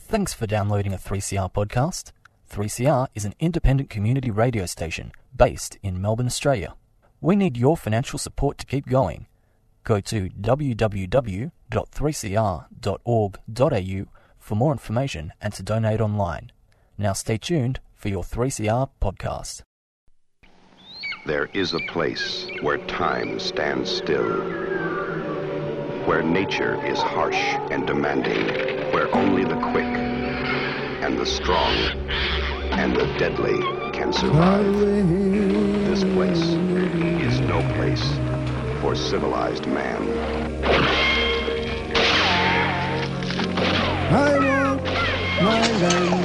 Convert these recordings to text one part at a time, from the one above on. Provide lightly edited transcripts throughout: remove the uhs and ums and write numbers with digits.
Thanks for downloading a 3CR podcast. 3CR is an independent community radio station based in Melbourne, Australia. We need your financial support to keep going. Go to www.3cr.org.au for more information and to donate online. Now stay tuned for your 3CR podcast. There is a place where time stands still, where nature is harsh and demanding, where only the quick and the strong and the deadly can survive. This place is no place for civilized man. I want my land.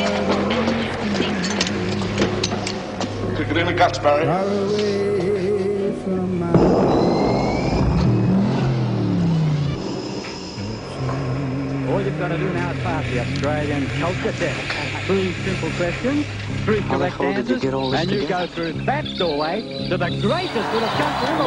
Kick it in the guts, Barry. Far away from my All you've got to do now is pass the Australian culture test. 3 simple questions, 3 correct answers, and you go through that doorway to the greatest little country in the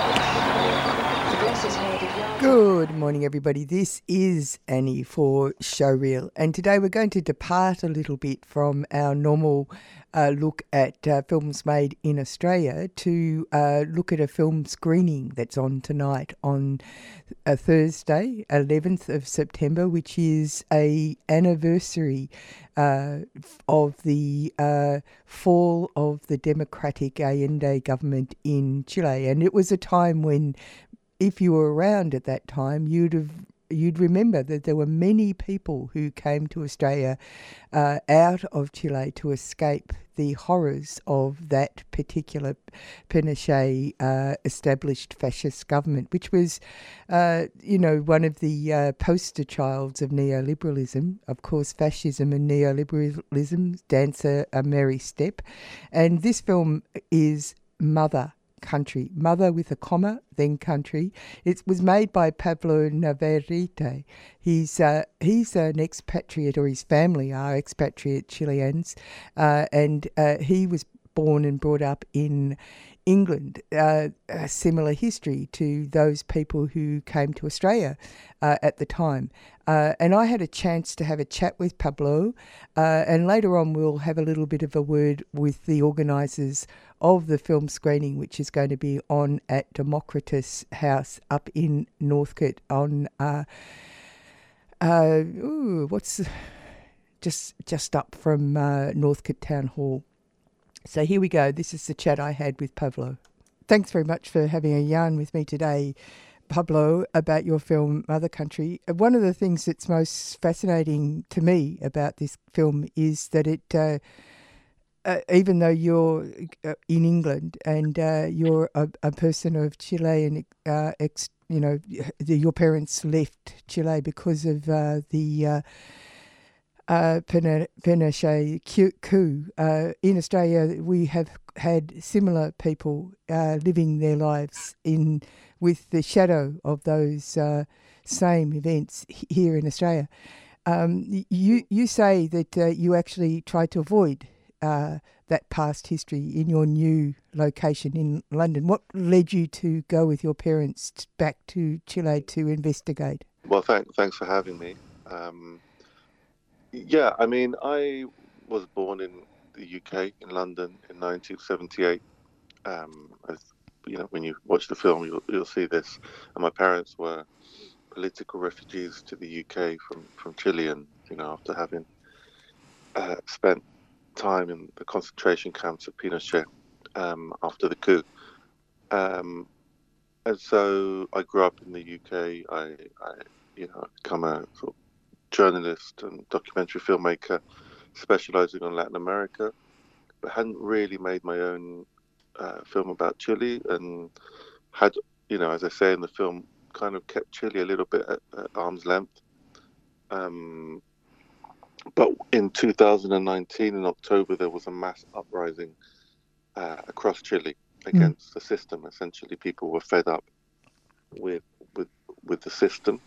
world. Good morning, everybody. This is Annie for Showreel, and today we're going to depart a little bit from our normal look at films made in Australia to look at a film screening that's on tonight on a Thursday, 11th of September, which is a anniversary of the fall of the democratic Allende government in Chile. And it was a time when, if you were around at that time, you'd remember that there were many people who came to Australia out of Chile to escape the horrors of that particular Pinochet established fascist government, which was, one of the poster childs of neoliberalism. Of course, fascism and neoliberalism dance a merry step. And this film is Mother Country, Mother with a comma, then Country. It was made by Pablo Navarrete. He's an expatriate, or his family are expatriate Chileans, and he was born and brought up in England, a similar history to those people who came to Australia at the time. And I had a chance to have a chat with Pablo, and later on we'll have a little bit of a word with the organisers of the film screening, which is going to be on at Democritus House up in Northcote on just up from Northcote Town Hall. So here we go. This is the chat I had with Pablo. Thanks very much for having a yarn with me today, Pablo, about your film Mother Country. One of the things that's most fascinating to me about this film is that it, even though you're in England and you're a person of Chilean, your parents left Chile because of the Pinochet coup. In Australia, we have had similar people living their lives with the shadow of those same events here in Australia. You say that you actually tried to avoid that past history in your new location in London. What led you to go with your parents back to Chile to investigate? Well, thanks for having me. Yeah, I mean, I was born in the UK, in London, in 1978. As you know, when you watch the film, you'll see this. And my parents were political refugees to the UK from Chile, and after having spent time in the concentration camps of Pinochet after the coup. And so I grew up in the UK. I become a sort of journalist and documentary filmmaker specializing on Latin America, but hadn't really made my own film about Chile, and had, as I say in the film, kind of kept Chile a little bit at arm's length. But in 2019, in October, there was a mass uprising across Chile against the system. Essentially, people were fed up with the system.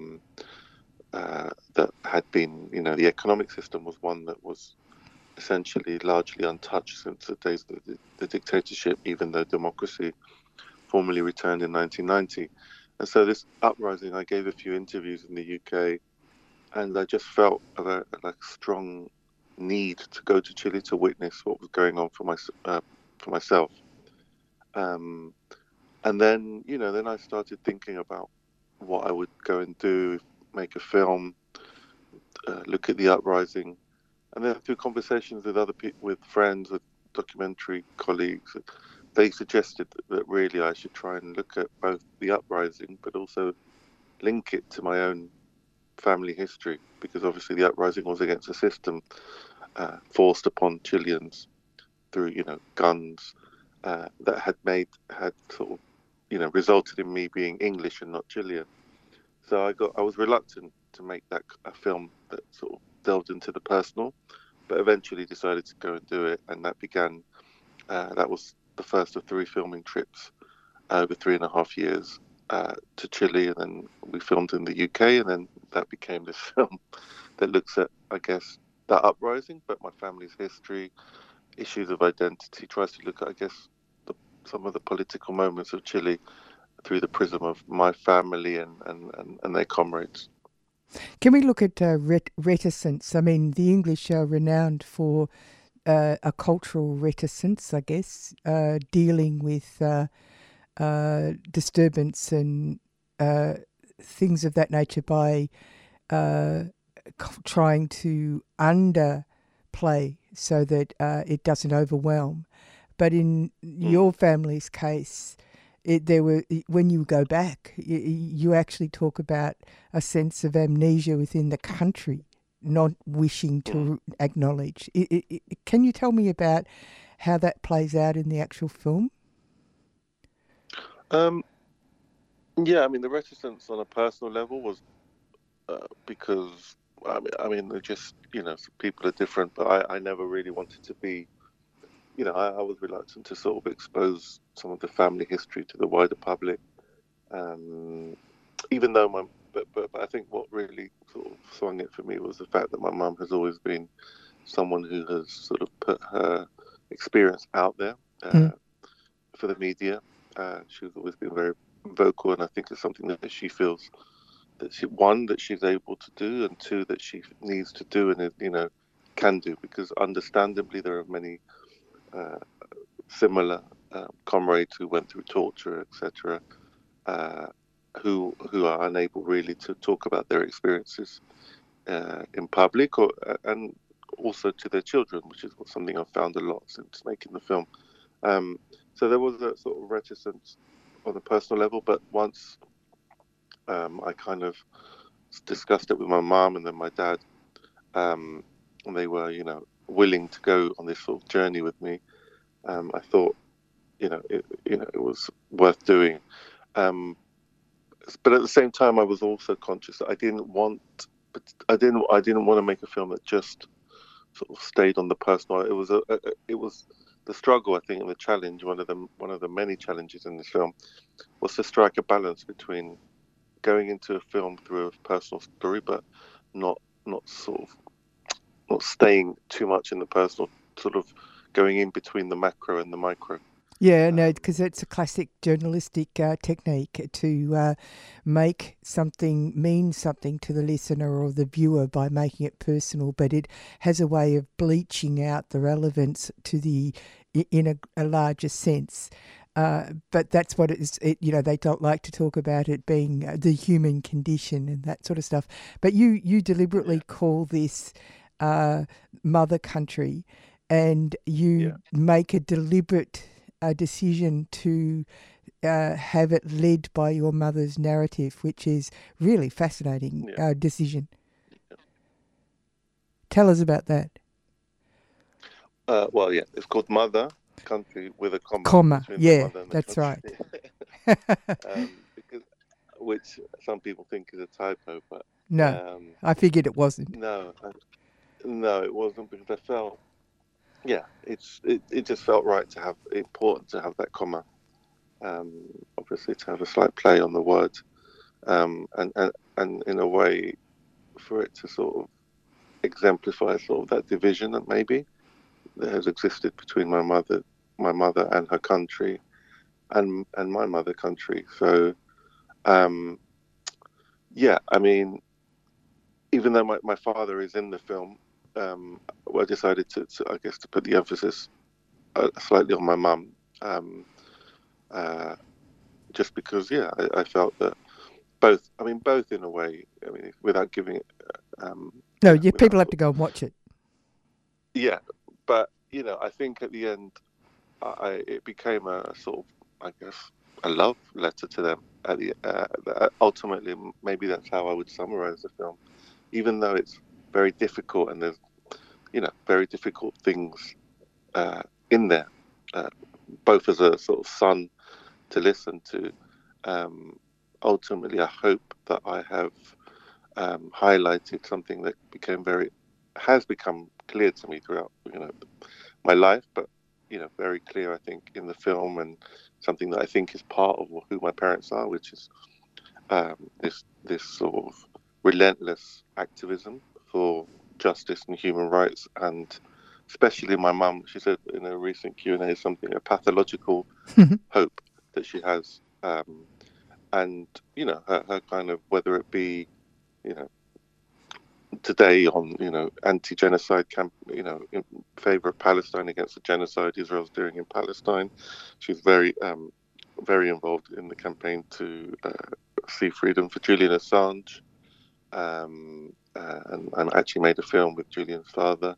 That had been, the economic system was one that was essentially largely untouched since the days of the dictatorship, even though democracy formally returned in 1990. And so this uprising, I gave a few interviews in the UK and I just felt like a strong need to go to Chile to witness what was going on for myself. Um, and then, then I started thinking about what I would go and do, make a film, look at the uprising, and then through conversations with other people, with friends, with documentary colleagues, they suggested that really I should try and look at both the uprising, but also link it to my own family history, because obviously the uprising was against a system forced upon Chileans through, guns that had sort of, resulted in me being English and not Chilean. So I was reluctant to make that a film that sort of delved into the personal, but eventually decided to go and do it, and that was the first of 3 filming trips over 3.5 years to Chile, and then we filmed in the UK, and then that became this film that looks at, I guess, that uprising, but my family's history, issues of identity, tries to look at, I guess, some of the political moments of Chile through the prism of my family and their comrades. Can we look at reticence? I mean, the English are renowned for a cultural reticence, I guess, dealing with disturbance and things of that nature by trying to underplay so that it doesn't overwhelm. But in your family's case, when you go back, you actually talk about a sense of amnesia within the country, not wishing to acknowledge. Can you tell me about how that plays out in the actual film? Yeah, I mean, the reticence on a personal level was because, I mean, they're just, people are different, but I never really wanted to be, I was reluctant to sort of expose some of the family history to the wider public. Even though but I think what really sort of swung it for me was the fact that my mum has always been someone who has sort of put her experience out there for the media. She's always been very vocal, and I think it's something that she feels that she's able to do, and 2, that she needs to do, and can do, because understandably there are many similar comrades who went through torture, etc., who are unable really to talk about their experiences in public, and also to their children, which is something I've found a lot since making the film. So there was a sort of reticence on a personal level, but once I kind of discussed it with my mom and then my dad, and they were, willing to go on this sort of journey with me, I thought, it was worth doing. But at the same time, I was also conscious that I didn't want to make a film that just sort of stayed on the personal. It was the struggle, I think, and the challenge. One of the many challenges in this film was to strike a balance between going into a film through a personal story, but not staying too much in the personal, sort of going in between the macro and the micro. Yeah, no, because it's a classic journalistic technique to make something mean something to the listener or the viewer by making it personal, but it has a way of bleaching out the relevance to in a larger sense. But that's what it is. They don't like to talk about it being the human condition and that sort of stuff. But you deliberately call this mother country, and you make a deliberate decision to have it led by your mother's narrative, which is really fascinating decision. Tell us about that. It's called Mother Country with a comma. Comma, yeah, that's country. Right. Which some people think is a typo, but no, I figured it wasn't. No, it wasn't, because I felt, it just felt right important to have that comma. Obviously, to have a slight play on the word, and in a way for it to sort of exemplify sort of that division that maybe that has existed between my mother and her country, and my mother country. So, I mean, even though my father is in the film, I decided to put the emphasis slightly on my mum, just because, I felt that both in a way, without giving it, No, yeah, people have to go and watch it. Yeah, but I think at the end, it became a sort of, I guess, a love letter to them. At the ultimately, maybe that's how I would summarize the film, even though it's very difficult and there's very difficult things in there, both as a sort of son to listen to. Ultimately, I hope that I have highlighted something that has become clear to me throughout my life, but very clear, I think, in the film, and something that I think is part of who my parents are, which is this sort of relentless activism for justice and human rights, and especially my mum. She said in a recent Q&A something, a pathological hope that she has, and her kind of, whether it be today on anti-genocide camp, in favor of Palestine, against the genocide Israel's doing in Palestine. She's very very involved in the campaign to see freedom for Julian Assange, and actually made a film with Julian's father.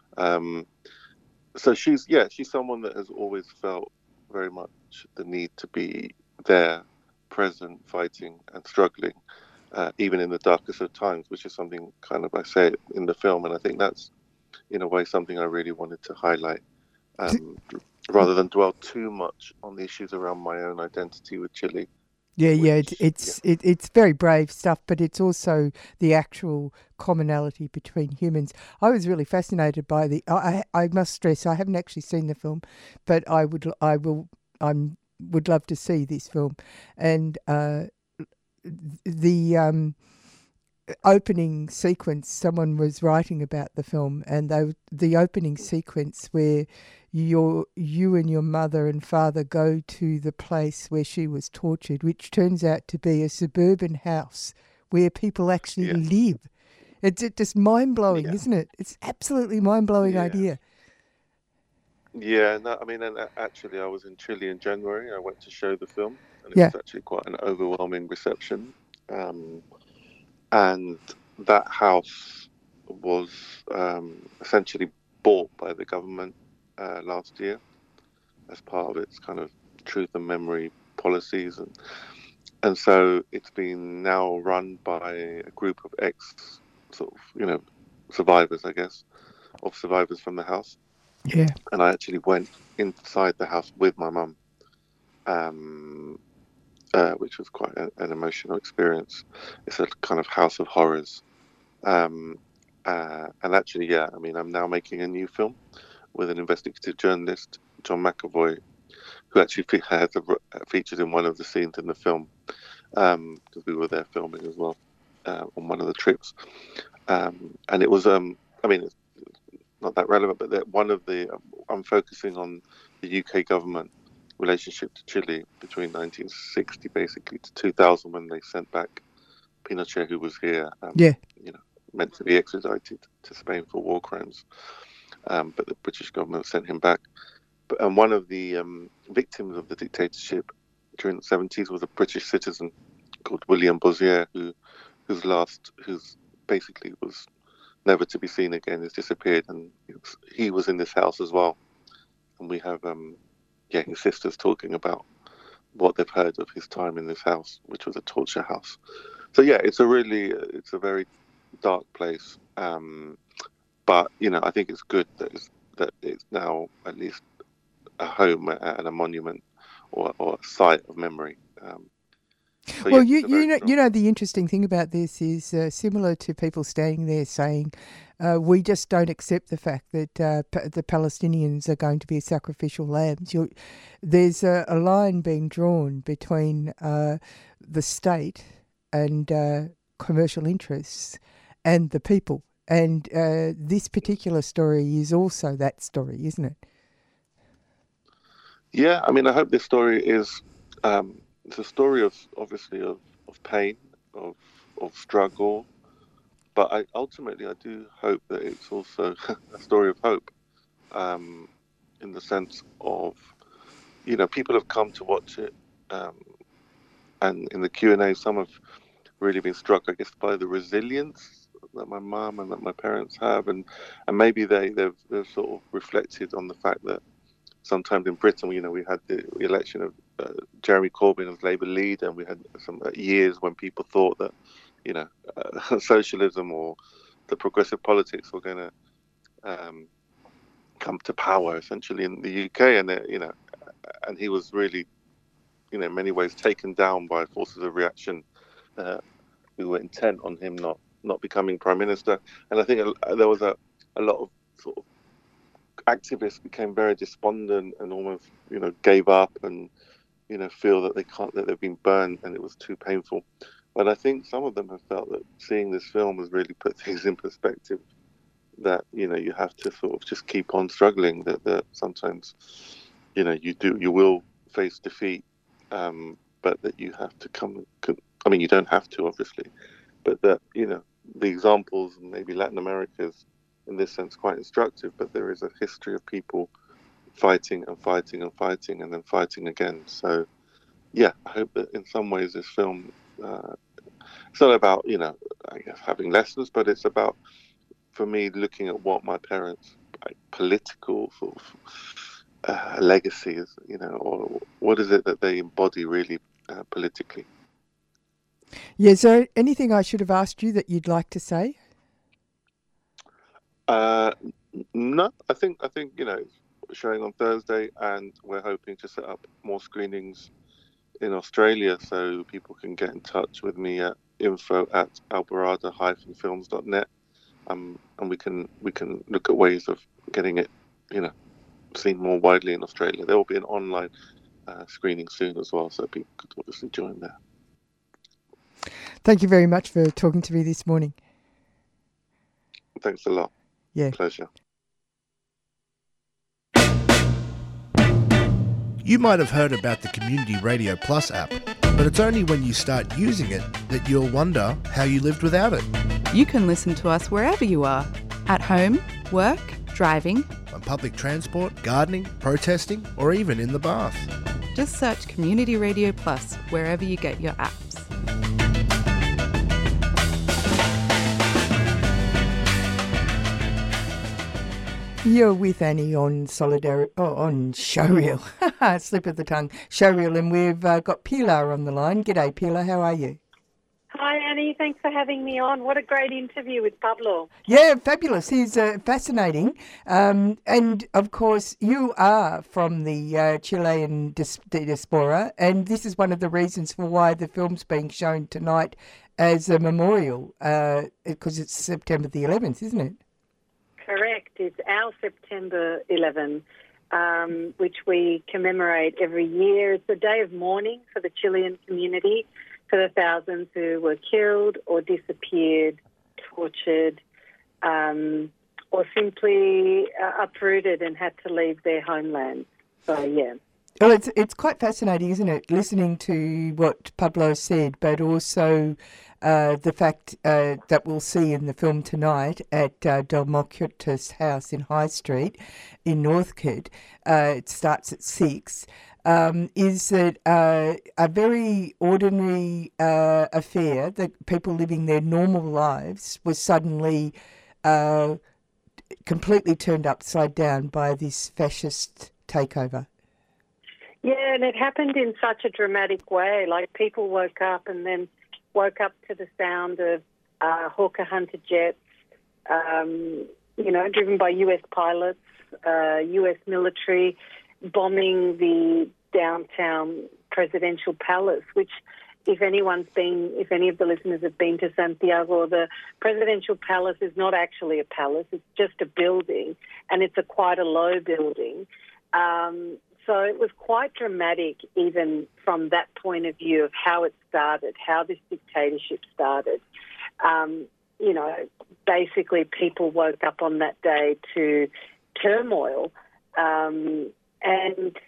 So she's someone that has always felt very much the need to be there, present, fighting and struggling, even in the darkest of times, which is something kind of I say in the film, and I think that's in a way something I really wanted to highlight, rather than dwell too much on the issues around my own identity with Chile. It's very brave stuff, but it's also the actual commonality between humans. I was really fascinated by I must stress, I haven't actually seen the film, but I would love to see this film, and the opening sequence. Someone was writing about the film, and the opening sequence where you and your mother and father go to the place where she was tortured, which turns out to be a suburban house where people actually live. It's just mind-blowing, isn't it? It's absolutely mind-blowing idea. Yeah, no, and actually I was in Chile in January. I went to show the film, and it was actually quite an overwhelming reception. And that house was essentially bought by the government last year as part of its kind of truth and memory policies, and so it's been now run by a group of ex survivors, I guess, of survivors from the house. Yeah. And I actually went inside the house with my mum, which was quite an emotional experience. It's a kind of house of horrors. And actually, I'm now making a new film with an investigative journalist, John McAvoy, who actually has featured in one of the scenes in the film, because we were there filming as well on one of the trips. And it was, it's not that relevant, but I'm focusing on the UK government relationship to Chile between 1960 basically to 2000, when they sent back Pinochet, who was here, meant to be extradited to Spain for war crimes, but the British government sent him back. And one of the victims of the dictatorship during the 70s was a British citizen called William Bozier, who's basically was never to be seen again, has disappeared, and he was in this house as well. And we have his sisters talking about what they've heard of his time in this house, which was a torture house. So it's a very dark place, but I think it's good that it's now at least a home and a monument or a site of memory. Well, the interesting thing about this is similar to people standing there saying, we just don't accept the fact that the Palestinians are going to be sacrificial lambs. There's a line being drawn between the state and commercial interests and the people. And this particular story is also that story, isn't it? Yeah, I hope this story is... it's a story of pain, of struggle, But ultimately, I do hope that it's also a story of hope, in the sense of, people have come to watch it, and in the Q&A, some have really been struck, I guess, by the resilience that my mum and that my parents have, and maybe they've sort of reflected on the fact that sometimes in Britain, we had the election of Jeremy Corbyn as Labour leader, and we had some years when people thought that, socialism or the progressive politics were going to come to power essentially in the UK, and and he was really, in many ways taken down by forces of reaction who were intent on him not becoming prime minister. And I think there was a lot of sort of activists became very despondent and almost gave up and feel that that they've been burned and it was too painful. But I think some of them have felt that seeing this film has really put things in perspective, that you have to sort of just keep on struggling, that sometimes you will face defeat, but that you have to you don't have to, obviously, but that the examples, maybe Latin America is in this sense quite instructive, but there is a history of people fighting and fighting and fighting and then fighting again. So yeah, I hope that in some ways this film, it's not about I guess having lessons, but it's about, for me, looking at what my parents' political sort of legacy is, or what is it that they embody really politically. Yeah, is there anything I should have asked you that you'd like to say? No, I think it's showing on Thursday, and we're hoping to set up more screenings in Australia, so people can get in touch with me at info@albarada-films.net, and we can look at ways of getting it seen more widely in Australia. There will be an online screening soon as well, so people could obviously join there. Thank you very much for talking to me this morning. Thanks a lot. Yeah. Pleasure. You might have heard about the Community Radio Plus app, but it's only when you start using it that you'll wonder how you lived without it. You can listen to us wherever you are, at home, work, driving, on public transport, gardening, protesting, or even in the bath. Just search Community Radio Plus wherever you get your apps. You're with Annie on on Showreel. Slip of the tongue. Showreel, and we've got Pilar on the line. G'day, Pilar. How are you? Hi, Annie. Thanks for having me on. What a great interview with Pablo. Yeah, fabulous. He's fascinating. And, of course, you are from the Chilean diaspora, and this is one of the reasons for why the film's being shown tonight as a memorial, because it's September the 11th, isn't it? Correct. It's our September 11, which we commemorate every year. It's a day of mourning for the Chilean community, for the thousands who were killed or disappeared, tortured, or simply uprooted and had to leave their homeland. So, yeah. Well, it's quite fascinating, isn't it, listening to what Pablo said, but also the fact that we'll see in the film tonight at Delmocritus House in High Street in Northcote, it starts at 6, is that a very ordinary affair, that people living their normal lives was suddenly completely turned upside down by this fascist takeover. Yeah, and it happened in such a dramatic way. Like, people woke up to the sound of Hawker Hunter jets, driven by US pilots, US military, bombing the downtown presidential palace, which, if any of the listeners have been to Santiago, the presidential palace is not actually a palace, it's just a building, and it's quite a low building. So it was quite dramatic, even from that point of view of how it started, how this dictatorship started. Basically people woke up on that day to turmoil, and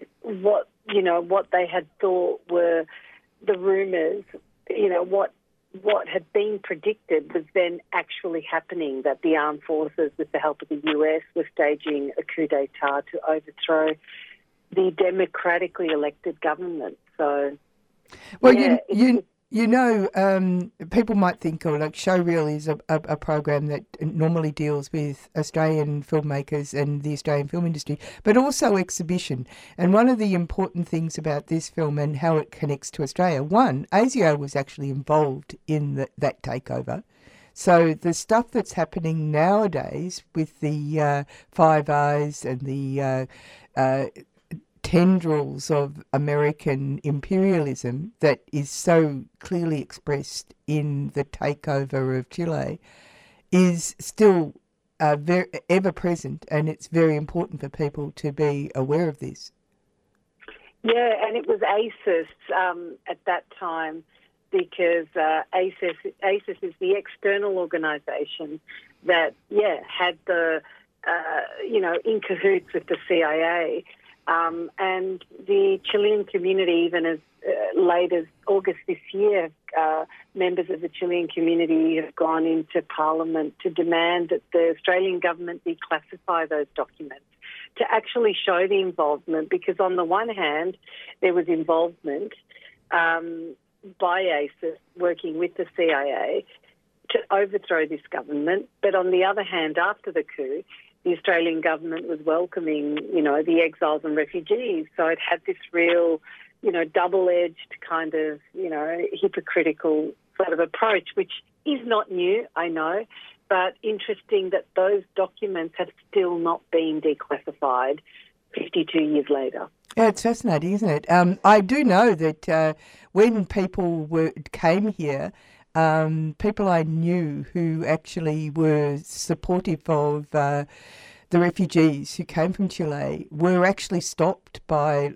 what they had thought were the rumours, what what had been predicted was then actually happening, that the armed forces, with the help of the US, were staging a coup d'etat to overthrow the democratically elected government. So, well, yeah, people might think, like, Showreel is a program that normally deals with Australian filmmakers and the Australian film industry, but also exhibition. And one of the important things about this film and how it connects to Australia, one, ASIO was actually involved in that takeover. So the stuff that's happening nowadays with the Five Eyes and the tendrils of American imperialism that is so clearly expressed in the takeover of Chile is still very ever present, and it's very important for people to be aware of this. Yeah, and it was ACIS at that time, because ACIS is the external organisation that, had the, in cahoots with the CIA. And the Chilean community, even as late as August this year, members of the Chilean community have gone into Parliament to demand that the Australian government declassify those documents to actually show the involvement, because on the one hand, there was involvement by ACIS working with the CIA to overthrow this government, but on the other hand, after the coup, the Australian government was welcoming, the exiles and refugees. So it had this real, double-edged kind of, hypocritical sort of approach, which is not new, I know, but interesting that those documents have still not been declassified 52 years later. Yeah, it's fascinating, isn't it? I do know that when people came here, people I knew who actually were supportive of the refugees who came from Chile were actually stopped by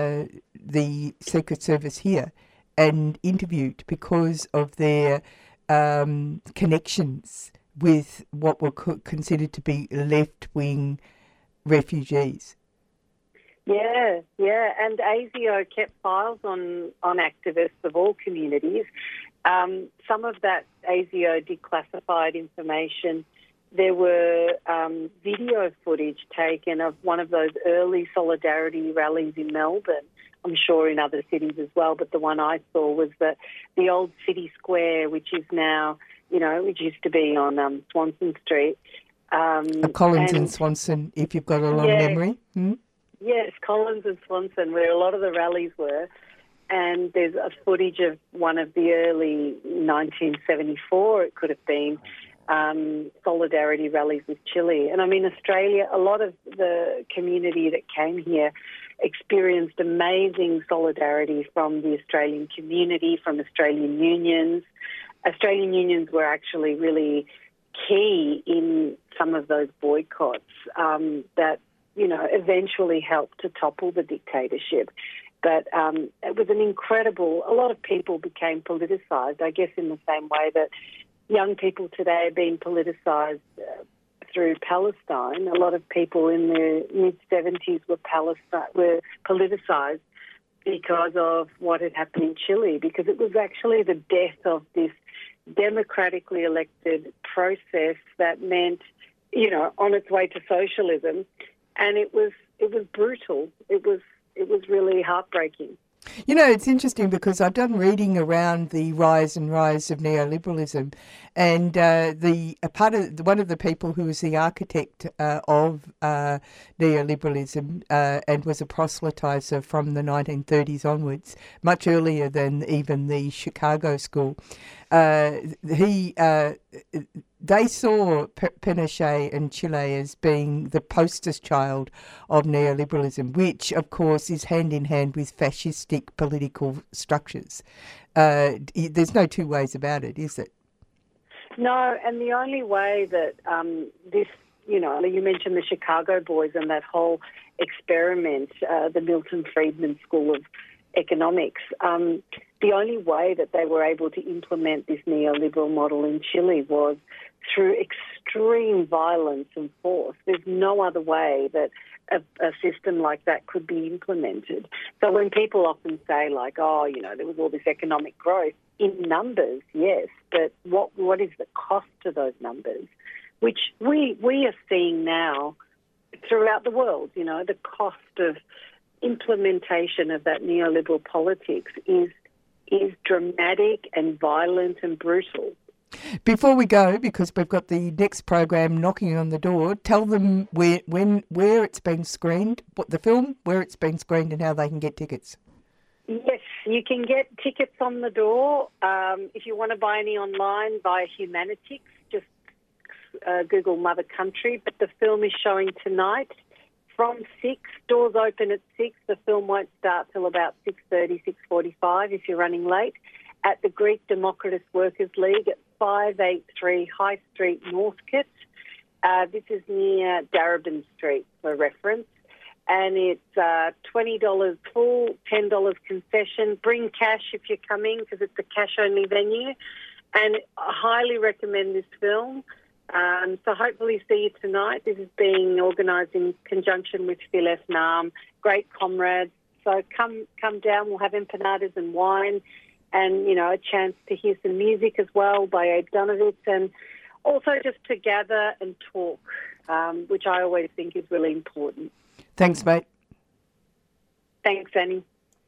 the Secret Service here and interviewed because of their connections with what were considered to be left-wing refugees. Yeah, and ASIO kept files on activists of all communities. Some of that ASIO declassified information, there were video footage taken of one of those early solidarity rallies in Melbourne. I'm sure in other cities as well, but the one I saw was the old City Square, which is now, which used to be on Swanston Street. Collins and Swanston, if you've got a long memory. Hmm? Yes, Collins and Swanston, where a lot of the rallies were. And there's a footage of one of the early 1974, it could have been, solidarity rallies with Chile. And I mean, Australia, a lot of the community that came here experienced amazing solidarity from the Australian community, from Australian unions. Australian unions were actually really key in some of those boycotts that, eventually helped to topple the dictatorship. But it was an incredible, a lot of people became politicised, I guess in the same way that young people today are being politicised through Palestine. A lot of people in the mid-70s were politicised because of what had happened in Chile, because it was actually the death of this democratically elected process that meant, on its way to socialism. And it was brutal. It was really heartbreaking. It's interesting because I've done reading around the rise of neoliberalism, and one of the people who was the architect of neoliberalism and was a proselytizer from the 1930s onwards, much earlier than even the Chicago School. They saw Pinochet and Chile as being the poster child of neoliberalism, which, of course, is hand in hand with fascistic political structures. There's no two ways about it, is it? No, and the only way that this, you mentioned the Chicago Boys and that whole experiment, the Milton Friedman School of Economics, the only way that they were able to implement this neoliberal model in Chile was through extreme violence and force. There's no other way that a system like that could be implemented. So when people often say, like, oh, you know, there was all this economic growth, in numbers, yes, but what is the cost to those numbers? Which we are seeing now throughout the world. You know, the cost of implementation of that neoliberal politics is dramatic and violent and brutal. Before we go, because we've got the next program knocking on the door, tell them where it's been screened, what the film, where it's been screened, and how they can get tickets. Yes, you can get tickets on the door. If you want to buy any online via Humanitix, just Google Mother Country. But the film is showing tonight from 6. Doors open at 6. The film won't start till about 6:30, 6:45 if you're running late, at the Greek Democratist Workers League at 583 High Street, Northcote. This is near Darebin Street, for reference. And it's $20 full, $10 concession. Bring cash if you're coming, because it's a cash-only venue. And I highly recommend this film. So hopefully see you tonight. This is being organised in conjunction with Phil F. Nahm, great comrades. So come down. We'll have empanadas and wine, and, you know, a chance to hear some music as well by Abe Donovitz, and also just to gather and talk, which I always think is really important. Thanks, mate. Thanks, Annie.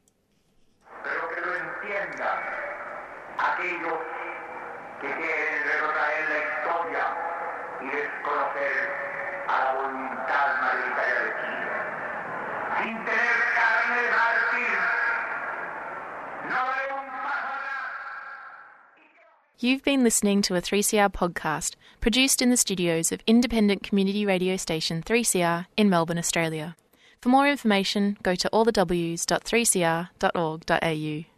Pero que lo entiendan aquellos que quieren retrotraer la historia y desconocer a la voluntad mayoritaria de Chile. Sin tener carne de mártir, no daré un paso atrás. You've been listening to a 3CR podcast produced in the studios of independent community radio station 3CR in Melbourne, Australia. For more information, go to allthews.3cr.org.au.